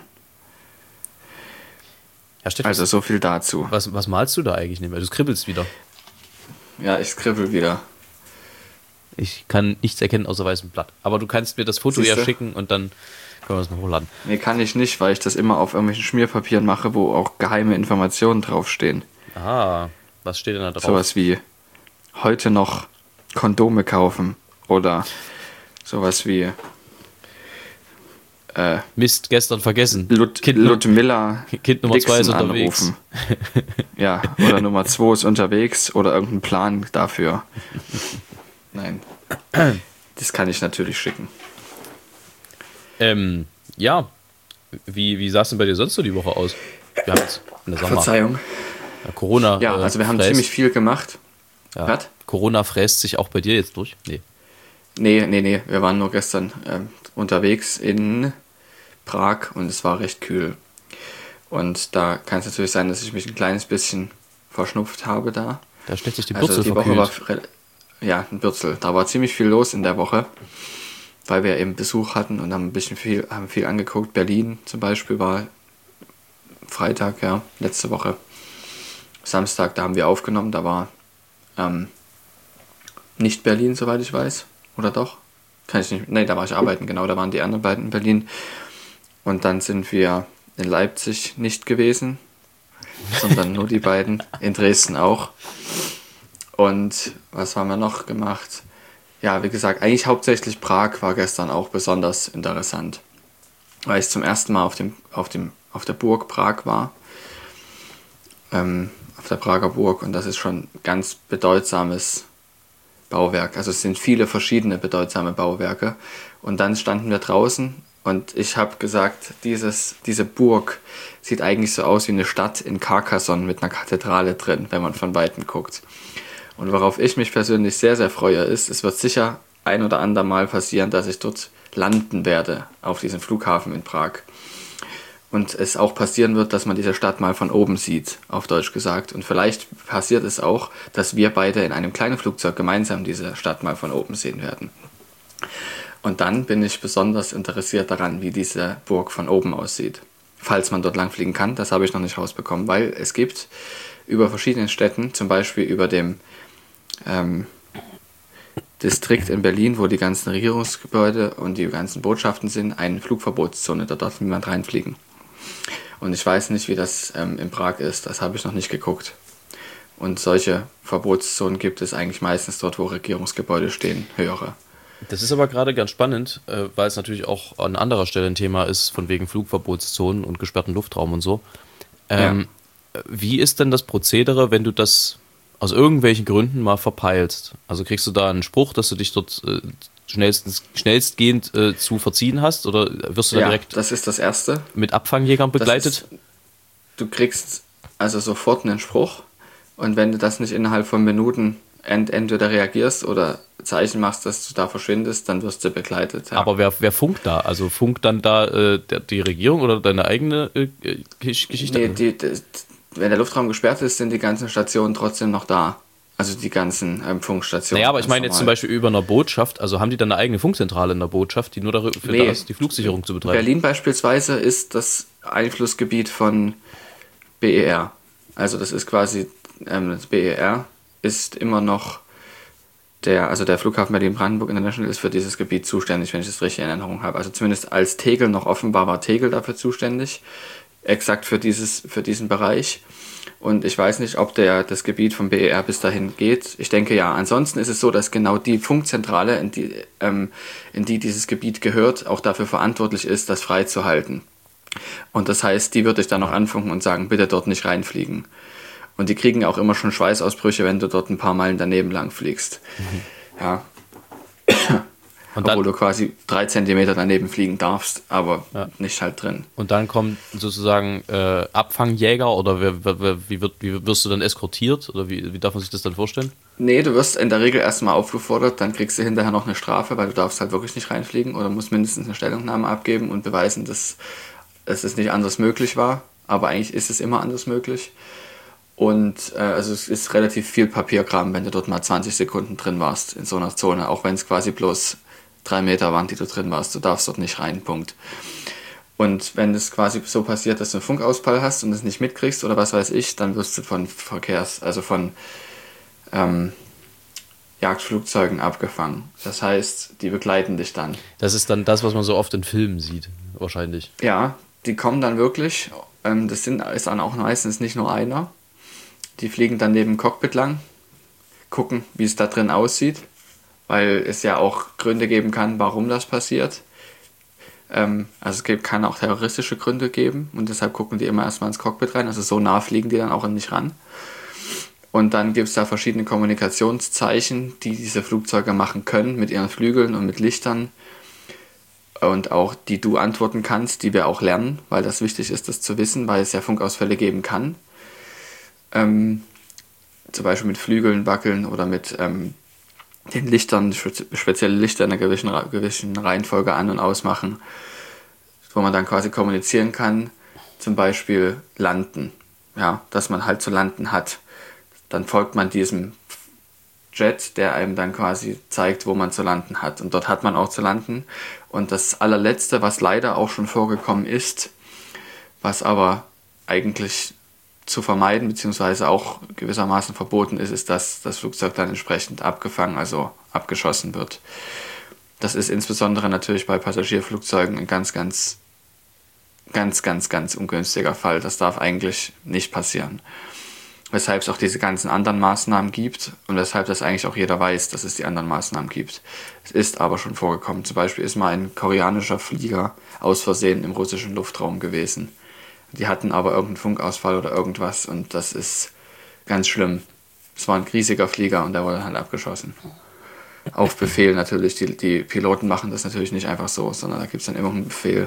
Ja, Stefan, also so viel dazu. Was, was malst du da eigentlich nicht mehr? Du skribbelst wieder. Ja, ich skribbel wieder. Ich kann nichts erkennen außer weißem Blatt. Aber du kannst mir das Foto Siehste? ja schicken und dann können wir es mal hochladen. Nee, kann ich nicht, weil ich das immer auf irgendwelchen Schmierpapieren mache, wo auch geheime Informationen draufstehen. Ah, was steht denn da drauf? Sowas wie heute noch Kondome kaufen oder sowas wie äh, Mist, gestern vergessen. Lut, Kind, Ludmilla Kind Nummer zwei ist Dixon unterwegs. anrufen. Ja, oder Nummer zwei ist unterwegs oder irgendein Plan dafür. Nein. Das kann ich natürlich schicken. Ähm, ja. Wie, wie sah es denn bei dir sonst so die Woche aus? Wir haben jetzt in der Sommer. Verzeihung. Ja, Corona. Ja, also wir haben fräst. ziemlich viel gemacht. Ja. Was? Corona fräst sich auch bei dir jetzt durch? Nee. Nee, nee, nee. Wir waren nur gestern ähm, unterwegs in Prag und es war recht kühl. Und da kann es natürlich sein, dass ich mich ein kleines bisschen verschnupft habe da. Da stellt sich die Also Bürzel die Woche verkühlt. war re- ja, in Bürzel. Da war ziemlich viel los in der Woche, weil wir eben Besuch hatten und haben ein bisschen viel, haben viel angeguckt. Berlin zum Beispiel war Freitag, ja, letzte Woche. Samstag, da haben wir aufgenommen, da war ähm, nicht Berlin, soweit ich weiß. Oder doch? Kann ich nicht. Nee, da war ich arbeiten, genau, da waren die anderen beiden in Berlin. Und dann sind wir in Leipzig nicht gewesen, sondern nur die beiden, in Dresden auch. Und was haben wir noch gemacht? Ja, wie gesagt, eigentlich hauptsächlich Prag war gestern auch besonders interessant, weil ich zum ersten Mal auf, dem, auf, dem, auf der Burg Prag war, ähm, auf der Prager Burg, und das ist schon ein ganz bedeutsames Bauwerk. Also es sind viele verschiedene bedeutsame Bauwerke. Und dann standen wir draußen und ich habe gesagt, dieses, diese Burg sieht eigentlich so aus wie eine Stadt in Carcassonne mit einer Kathedrale drin, wenn man von Weitem guckt. Und worauf ich mich persönlich sehr, sehr freue, ist, es wird sicher ein oder ander Mal passieren, dass ich dort landen werde, auf diesem Flughafen in Prag. Und es auch passieren wird, dass man diese Stadt mal von oben sieht, auf Deutsch gesagt. Und vielleicht passiert es auch, dass wir beide in einem kleinen Flugzeug gemeinsam diese Stadt mal von oben sehen werden. Und dann bin ich besonders interessiert daran, wie diese Burg von oben aussieht. Falls man dort langfliegen kann, das habe ich noch nicht rausbekommen, weil es gibt über verschiedenen Städten, zum Beispiel über dem ähm, Distrikt in Berlin, wo die ganzen Regierungsgebäude und die ganzen Botschaften sind, eine Flugverbotszone, da darf niemand reinfliegen. Und ich weiß nicht, wie das ähm, in Prag ist, das habe ich noch nicht geguckt. Und solche Verbotszonen gibt es eigentlich meistens dort, wo Regierungsgebäude stehen, höhere. Das ist aber gerade ganz spannend, äh, weil es natürlich auch an anderer Stelle ein Thema ist, von wegen Flugverbotszonen und gesperrten Luftraum und so. Ähm, ja. Wie ist denn das Prozedere, wenn du das aus irgendwelchen Gründen mal verpeilst? Also kriegst du da einen Spruch, dass du dich dort äh, schnellstens, schnellstgehend äh, zu verziehen hast, oder wirst du da ja, direkt das ist das Erste. mit Abfangjägern begleitet? Ist, du kriegst also sofort einen Spruch, und wenn du das nicht innerhalb von Minuten ent, entweder reagierst oder Zeichen machst, dass du da verschwindest, dann wirst du begleitet. Ja. Aber wer, wer funkt da? Also funkt dann da äh, der, die Regierung oder deine eigene äh, Geschichte? Nee, die, die, wenn der Luftraum gesperrt ist, sind die ganzen Stationen trotzdem noch da. Also die ganzen ähm, Funkstationen. Naja, aber ich meine jetzt zum Beispiel über einer Botschaft, also haben die dann eine eigene Funkzentrale in der Botschaft, die nur dafür nee. da ist, die Flugsicherung zu betreiben? Berlin beispielsweise ist das Einflussgebiet von B E R. Also das ist quasi, ähm, das B E R ist immer noch der, also der Flughafen Berlin-Brandenburg International ist für dieses Gebiet zuständig, wenn ich das richtig in Erinnerung habe. Also zumindest als Tegel noch offen war, war Tegel dafür zuständig, exakt für, dieses, für diesen Bereich. Und ich weiß nicht, ob der, das Gebiet vom B E R bis dahin geht. Ich denke ja. Ansonsten ist es so, dass genau die Funkzentrale, in die, ähm, in die dieses Gebiet gehört, auch dafür verantwortlich ist, das freizuhalten. Und das heißt, die würde ich dann noch anfunken und sagen, bitte dort nicht reinfliegen. Und die kriegen auch immer schon Schweißausbrüche, wenn du dort ein paar Meilen daneben lang fliegst. Mhm. Ja. Und dann, obwohl du quasi drei Zentimeter daneben fliegen darfst, aber ja. nicht halt drin. Und dann kommt sozusagen äh, Abfangjäger, oder wer, wer, wie, wird, wie wirst du dann eskortiert? Oder wie, wie darf man sich das dann vorstellen? Nee, du wirst in der Regel erstmal aufgefordert, dann kriegst du hinterher noch eine Strafe, weil du darfst halt wirklich nicht reinfliegen oder musst mindestens eine Stellungnahme abgeben und beweisen, dass, dass es nicht anders möglich war. Aber eigentlich ist es immer anders möglich. Und äh, also es ist relativ viel Papierkram, wenn du dort mal zwanzig Sekunden drin warst in so einer Zone, auch wenn es quasi bloß drei Meter waren, die du drin warst. Du darfst dort nicht rein, Punkt. Und wenn es quasi so passiert, dass du einen Funkausfall hast und es nicht mitkriegst oder was weiß ich, dann wirst du von Verkehrs-, also von ähm, Jagdflugzeugen abgefangen. Das heißt, die begleiten dich dann. Das ist dann das, was man so oft in Filmen sieht, wahrscheinlich. Ja, die kommen dann wirklich, ähm, das sind, ist dann auch meistens nicht nur einer. Die fliegen dann neben dem Cockpit lang, gucken, wie es da drin aussieht, weil es ja auch Gründe geben kann, warum das passiert. Ähm, also es gibt, kann auch terroristische Gründe geben und deshalb gucken die immer erstmal ins Cockpit rein, also so nah fliegen die dann auch nicht ran. Und dann gibt es da verschiedene Kommunikationszeichen, die diese Flugzeuge machen können mit ihren Flügeln und mit Lichtern und auch die du antworten kannst, die wir auch lernen, weil das wichtig ist, das zu wissen, weil es ja Funkausfälle geben kann. Ähm, zum Beispiel mit Flügeln wackeln oder mit ähm, den Lichtern, spezielle Lichter in einer gewissen, gewissen Reihenfolge an- und ausmachen, wo man dann quasi kommunizieren kann, zum Beispiel landen, ja, dass man halt zu landen hat. Dann folgt man diesem Jet, der einem dann quasi zeigt, wo man zu landen hat. Und dort hat man auch zu landen. Und das allerletzte, was leider auch schon vorgekommen ist, was aber eigentlich zu vermeiden, beziehungsweise auch gewissermaßen verboten ist, ist, dass das Flugzeug dann entsprechend abgefangen, also abgeschossen wird. Das ist insbesondere natürlich bei Passagierflugzeugen ein ganz, ganz, ganz, ganz, ganz ungünstiger Fall. Das darf eigentlich nicht passieren. Weshalb es auch diese ganzen anderen Maßnahmen gibt und weshalb das eigentlich auch jeder weiß, dass es die anderen Maßnahmen gibt. Es ist aber schon vorgekommen. Zum Beispiel ist mal ein koreanischer Flieger aus Versehen im russischen Luftraum gewesen. Die hatten aber irgendeinen Funkausfall oder irgendwas und das ist ganz schlimm. Es war ein riesiger Flieger und der wurde halt abgeschossen. Auf Befehl natürlich. Die, die Piloten machen das natürlich nicht einfach so, sondern da gibt es dann immer einen Befehl.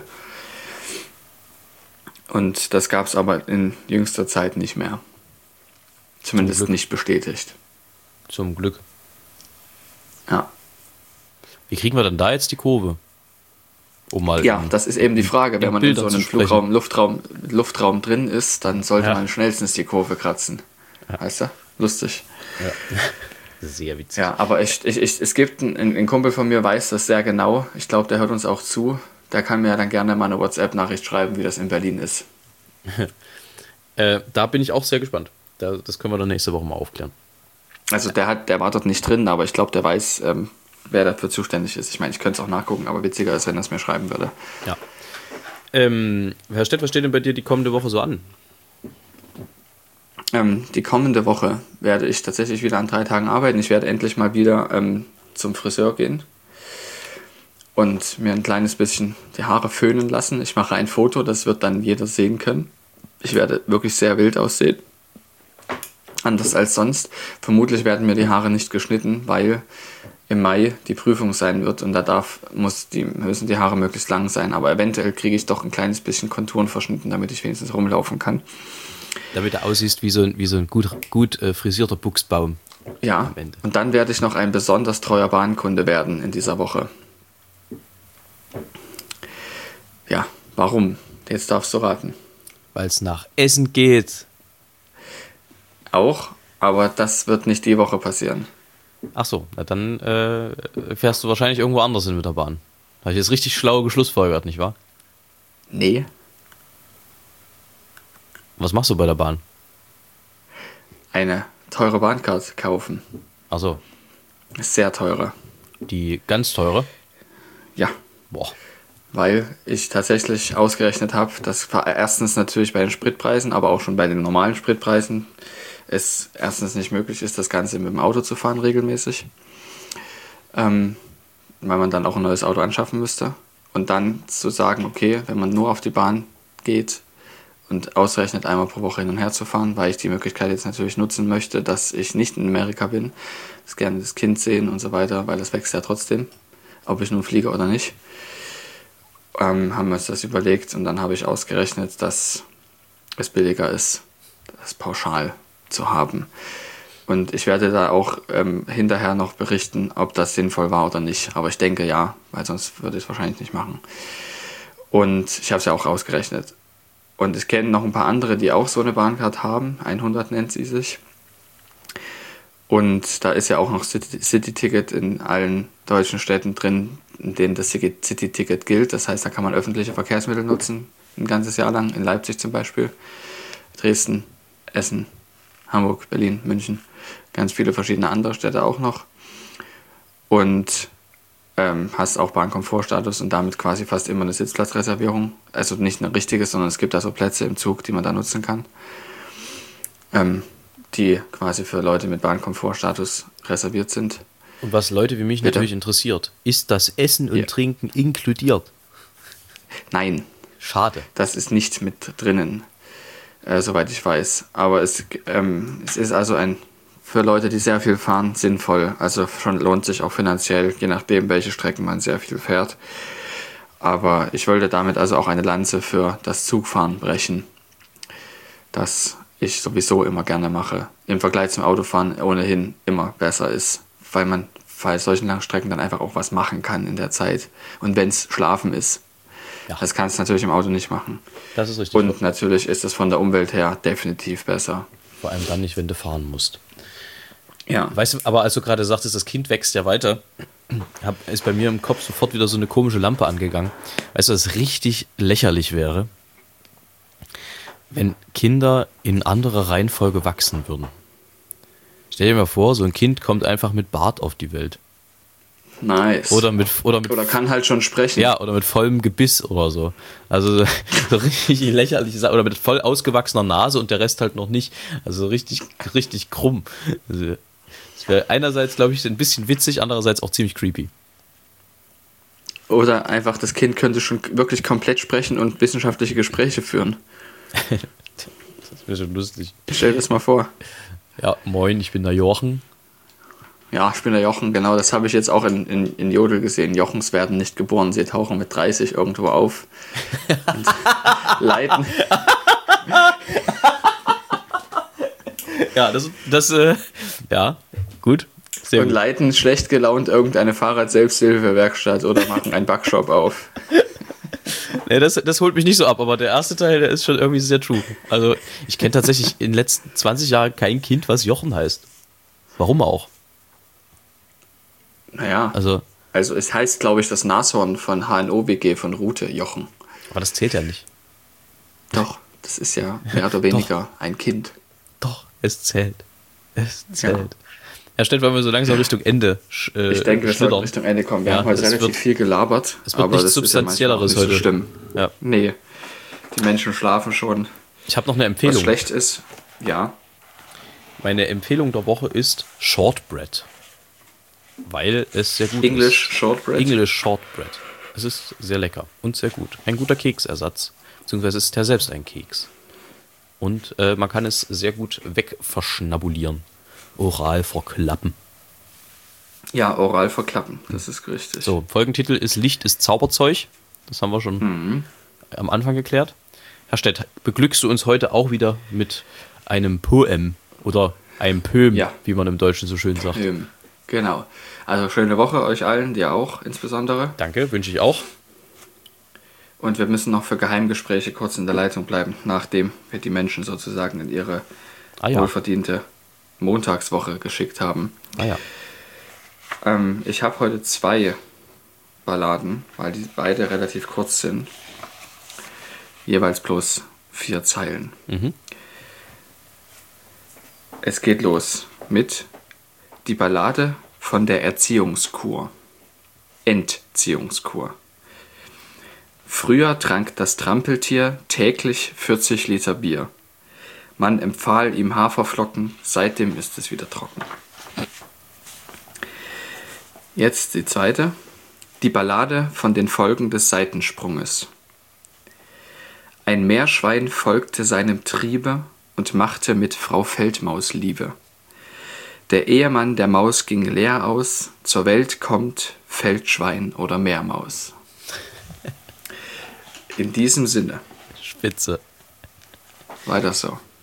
Und das gab es aber in jüngster Zeit nicht mehr. Zumindest nicht bestätigt. Zum Glück. Ja. Wie kriegen wir denn da jetzt die Kurve? Um mal ja, in, das ist eben die Frage. Wenn man in so einem Flugraum, Luftraum, Luftraum drin ist, dann sollte ja. man schnellstens die Kurve kratzen. Ja. Weißt du? Lustig. Ja. Sehr witzig. Ja, aber ich, ich, ich, es gibt einen, ein Kumpel von mir, weiß das sehr genau. Ich glaube, der hört uns auch zu. Der kann mir ja dann gerne mal eine WhatsApp-Nachricht schreiben, wie das in Berlin ist. äh, da bin ich auch sehr gespannt. Da, das können wir dann nächste Woche mal aufklären. Also der hat, der war dort nicht drin, aber ich glaube, der weiß, ähm, wer dafür zuständig ist. Ich meine, ich könnte es auch nachgucken, aber witziger ist, wenn er es mir schreiben würde. Ja. Ähm, Herr Stett, was steht denn bei dir die kommende Woche so an? Ähm, die kommende Woche werde ich tatsächlich wieder an drei Tagen arbeiten. Ich werde endlich mal wieder ähm, zum Friseur gehen und mir ein kleines bisschen die Haare föhnen lassen. Ich mache ein Foto, das wird dann jeder sehen können. Ich werde wirklich sehr wild aussehen. Anders als sonst. Vermutlich werden mir die Haare nicht geschnitten, weil im Mai die Prüfung sein wird und da darf, muss die, müssen die Haare möglichst lang sein. Aber eventuell kriege ich doch ein kleines bisschen Konturen verschnitten, damit ich wenigstens rumlaufen kann. Damit er aussieht wie so ein, wie so ein gut, gut äh, frisierter Buchsbaum. Ja, und dann werde ich noch ein besonders treuer Bahnkunde werden in dieser Woche. Ja, warum? Jetzt darfst du raten. Weil es nach Essen geht. Auch, aber das wird nicht die Woche passieren. Ach so, na dann äh, fährst du wahrscheinlich irgendwo anders hin mit der Bahn. Habe ich jetzt richtig schlau geschlussfolgert, nicht wahr? Nee. Was machst du bei der Bahn? Eine teure Bahncard kaufen. Ach so. Sehr teure. Die ganz teure? Ja. Boah. Weil ich tatsächlich ausgerechnet habe, dass erstens natürlich bei den Spritpreisen, aber auch schon bei den normalen Spritpreisen es erstens nicht möglich ist, das Ganze mit dem Auto zu fahren regelmäßig, ähm, weil man dann auch ein neues Auto anschaffen müsste. Und dann zu sagen, okay, wenn man nur auf die Bahn geht und ausrechnet, einmal pro Woche hin und her zu fahren, weil ich die Möglichkeit jetzt natürlich nutzen möchte, dass ich nicht in Amerika bin, das gerne das Kind sehen und so weiter, weil das wächst ja trotzdem, ob ich nun fliege oder nicht. Ähm, haben wir uns das überlegt und dann habe ich ausgerechnet, dass es billiger ist, das pauschal zu haben. Und ich werde da auch ähm, hinterher noch berichten, ob das sinnvoll war oder nicht. Aber ich denke ja, weil sonst würde ich es wahrscheinlich nicht machen. Und ich habe es ja auch ausgerechnet. Und ich kenne noch ein paar andere, die auch so eine Bahncard haben. hundert nennt sie sich. Und da ist ja auch noch City-Ticket in allen deutschen Städten drin, in denen das City-Ticket gilt. Das heißt, da kann man öffentliche Verkehrsmittel nutzen, ein ganzes Jahr lang. In Leipzig zum Beispiel, Dresden, Essen, Hamburg, Berlin, München, ganz viele verschiedene andere Städte auch noch. Und ähm, hast auch Bahnkomfortstatus und damit quasi fast immer eine Sitzplatzreservierung. Also nicht eine richtige, sondern es gibt da so Plätze im Zug, die man da nutzen kann. Ähm, die quasi für Leute mit Bahnkomfortstatus reserviert sind. Und was Leute wie mich Bitte? natürlich interessiert, ist das Essen und Ja. Trinken inkludiert? Nein, Schade. das ist nicht mit drinnen, äh, soweit ich weiß. Aber es, ähm, es ist also ein für Leute, die sehr viel fahren, sinnvoll. Also schon lohnt sich auch finanziell, je nachdem, welche Strecken man sehr viel fährt. Aber ich wollte damit also auch eine Lanze für das Zugfahren brechen, das ich sowieso immer gerne mache. Im Vergleich zum Autofahren ohnehin immer besser ist, weil man bei solchen langen Strecken dann einfach auch was machen kann in der Zeit. Und wenn es Schlafen ist, Ja. das kannst du natürlich im Auto nicht machen. Das ist richtig. Und natürlich ist es von der Umwelt her definitiv besser. Vor allem dann nicht, wenn du fahren musst. Ja. Weißt du, aber als du gerade sagtest, das Kind wächst ja weiter, hab, ist bei mir im Kopf sofort wieder so eine komische Lampe angegangen. Weißt du, was richtig lächerlich wäre? Wenn Kinder in anderer Reihenfolge wachsen würden. Stell dir mal vor, so ein Kind kommt einfach mit Bart auf die Welt. Nice. Oder mit, oder mit, Oder kann halt schon sprechen. ja, oder mit vollem Gebiss oder so. Also so richtig lächerliche Sache. Oder mit voll ausgewachsener Nase und der Rest halt noch nicht. Also richtig, richtig krumm. Also, das wäre einerseits, glaube ich, ein bisschen witzig, andererseits auch ziemlich creepy. Oder einfach, das Kind könnte schon wirklich komplett sprechen und wissenschaftliche Gespräche führen. Das wäre schon lustig. Stell dir das mal vor. Ja, moin, ich bin der Jochen. Ja, ich bin der Jochen, genau, das habe ich jetzt auch in, in, in Jodel gesehen. Jochens werden nicht geboren, sie tauchen mit dreißig irgendwo auf und leiten. Ja, das, das äh, ja, gut. Sehr und gut. leiten schlecht gelaunt irgendeine Fahrrad-Selbsthilfe-Werkstatt oder machen einen Backshop auf. Nee, das, das holt mich nicht so ab, aber der erste Teil, der ist schon irgendwie sehr true. Also, ich kenne tatsächlich in den letzten zwanzig Jahren kein Kind, was Jochen heißt. Warum auch? Naja, Also, also es heißt, glaube ich, das Nashorn von H N O W G von Rute, Jochen. aber das zählt ja nicht. Doch, das ist ja mehr oder weniger ein Kind. Doch, es zählt. Es zählt. Ja, ja stimmt, weil wir so langsam Richtung Ende äh, Ich denke, wir sollten schlittern. Richtung Ende kommen. Wir Ja, haben heute es relativ wird- viel gelabert. es wird aber nichts das ist ja manchmal auch Substanzielleres nicht so heute. schlimm. Ja. Nee, die Menschen schlafen schon. Ich habe noch eine Was Empfehlung. schlecht ist, ja. Meine Empfehlung der Woche ist Shortbread. Weil es sehr gut English ist. Shortbread. English Shortbread. Es ist sehr lecker und sehr gut. Ein guter Keksersatz. Beziehungsweise ist ja selbst ein Keks. Und äh, man kann es sehr gut wegverschnabulieren. Oral verklappen. Ja, oral verklappen, das ist richtig. So, Folgentitel ist Licht ist Zauberzeug. Das haben wir schon Mhm. am Anfang geklärt. Herr Stett, beglückst du uns heute auch wieder mit einem Poem oder einem Pöm, Ja. wie man im Deutschen so schön sagt. Ähm, genau. Also schöne Woche euch allen, dir auch insbesondere. Danke, wünsche ich auch. Und wir müssen noch für Geheimgespräche kurz in der Leitung bleiben, nachdem wir die Menschen sozusagen in ihre Ah ja. wohlverdiente Montagswoche geschickt haben. Ah ja. Ähm, ich habe heute zwei Balladen, weil die beide relativ kurz sind. Jeweils bloß vier Zeilen. Mhm. Es geht los mit Die Ballade von der Erziehungskur. Entziehungskur. Früher trank das Trampeltier täglich vierzig Liter Bier. Man empfahl ihm Haferflocken, seitdem ist es wieder trocken. Jetzt die zweite. Die Ballade von den Folgen des Seitensprunges. Ein Meerschwein folgte seinem Triebe und machte mit Frau Feldmaus Liebe. Der Ehemann der Maus ging leer aus, zur Welt kommt Feldschwein oder Meermaus. In diesem Sinne, Spitze. weiter so.